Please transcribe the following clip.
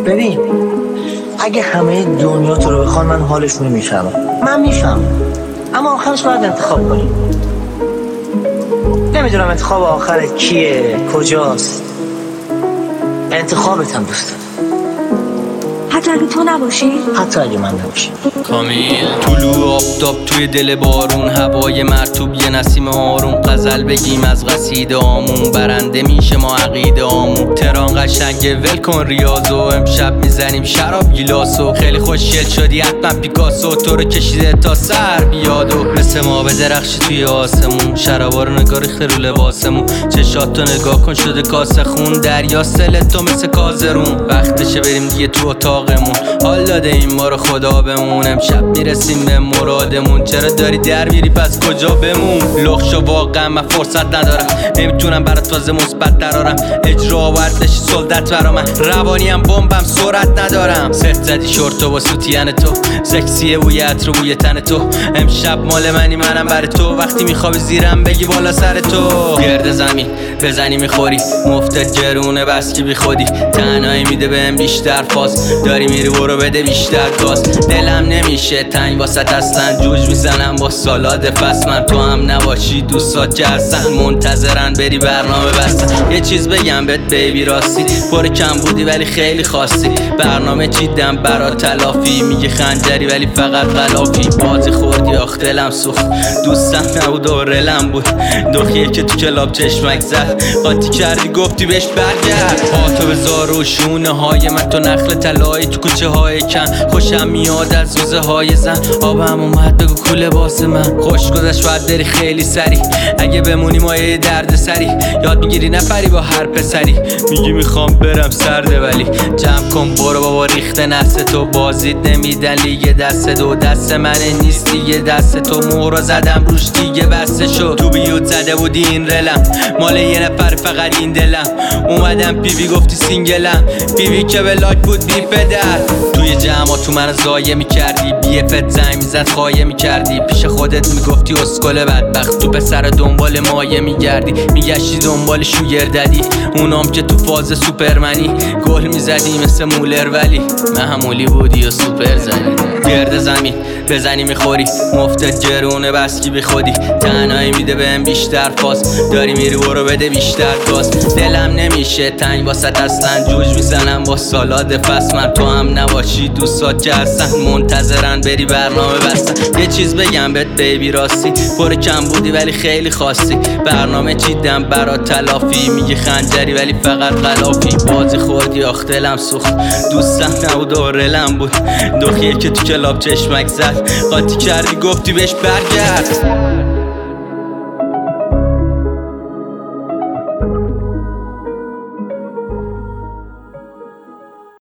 ببین اگه همه دنیا تو رو بخوان من حالشون رو میفهمم، من میفهمم، اما آخرش باید انتخاب کنیم. نمیدونم انتخاب آخرت کیه، کجاست، انتخابت هم دوست دارم. حتی اگه تو نباشی؟ حتی اگه من نباشی. کامیل طلوع آفتاب توی دل بارون، هوای مرطوب یه نسیم آروم، غزل بگیم از قصیده آمون، برنده میشه ما عقیده آمون. تهران قشنگه ول کن ریاضو، امشب میزنیم شراب گیلاسو، خیلی خوشگل شدی حتما پیکاسو، تو رو کشیده تا سر بیادو، مثل ما به درخشی توی آسمون، شرابا رو نگاه ریخته رو لباسمون، چشاتو نگاه کن شده کاسه خون، دریا سل تو مثل کازرون، وقتشه بریم دیگه تو اتاقمون، حال داده این ما رو خدا بمون، امشب میرسیم به مرادمون، چرا داری در میری پس کجا بمون، لخشو واقعا من فرصت ندارم، نمیتونم برات فاز مثبت درارم، اجرا باید بشی سلطت برا من، روانیم بمبم سرعت ندارم، ست زدی شورتو با سوتین تو، سکسیه بوی عطر و بوی تن تو، امشب مال منی منم برای تو، وقتی میخوابی زیرم بگی بالا سر تو، گرد زمین بزنی میخوری، مفتت گرونه بس که بی خودی، تنهایی میده بهم بیشتر فاز، داری میری برو بده بیشتر گاز، دلم نمیشه تنگ واسط اصلا، جوج میزنم با سالاد فصل، من تو هم نباشی دوستات که هستن منتظرن بری برنامه بستن، یه چیز بگم بهت بیبی راستی، پر کم بودی ولی خیلی خواستی، برنامه چیدم برا تلافی، میگه خنجری ولی فقط غلافی، بازی خوردی آخ دلم سوخت، دوستم نبود و رلم بود، دختیه که تو کلاب چشمک زد، قاطی کردی گفتی بهش برگرد، پاتو بذار و شونه های من، تو نخل طلایی تو کوچه های کن، خوشم میاد از روزه های زن، آبم اومد بگو کوله باس من، خوش گذشت باید داری خیلی سری، اگه بمونی مایه درد سری، یاد میگیری نپری با هر پسری، میگی میخوام برم سرده ولی جمع کن برو بابا ریخته نسل تو، بازید نمیدن لیگ دست دو، دست من نیست دیگه دست تو، مورا زدم روش دیگه بسته شد، تو بیوت زده بودی این رلم، مال یه نفر فقط این دلم، اومدم پیوی گفتی سینگلم، پیوی که به لاک بود بی پدر، توی جمع تو من زایه میکردی، بی افت زنگ میزد خایه میکردی، پیش خودت میگفتی اسکل بدبخت، تو پسر دنبال مایه میگردی، میگشتی دنبال شوگرددی، اونام که تو فاز سوپرمنی، گل میزدی مثل مولر ولی محمولی بودی و سوپر زنی، گرد زمین بزنی میخوری، مفتت گرونه بس کی بی خودی، تنهایی میده بهم بیشتر فاز، داری میری برو بده بیشتر گاز، دلم نمیشه تنگ واسط اصلا، جوج میزنم با سالاد فصل، من تو هم نباشی دوستات که هستن منتظرن بری برنامه بستن، یه چیز بگم بهت بیبی راستی، پر کم بودی ولی خیلی خواستی، برنامه چیدم برا تلافی، میگه خنجری ولی فقط غلافی، بازی خوردی آخ دلم سوخت، دوستم نبود و رلم بود، دختیه که تو کلاب چشمک زد، قاطی کردی گفتی بهش برگرد.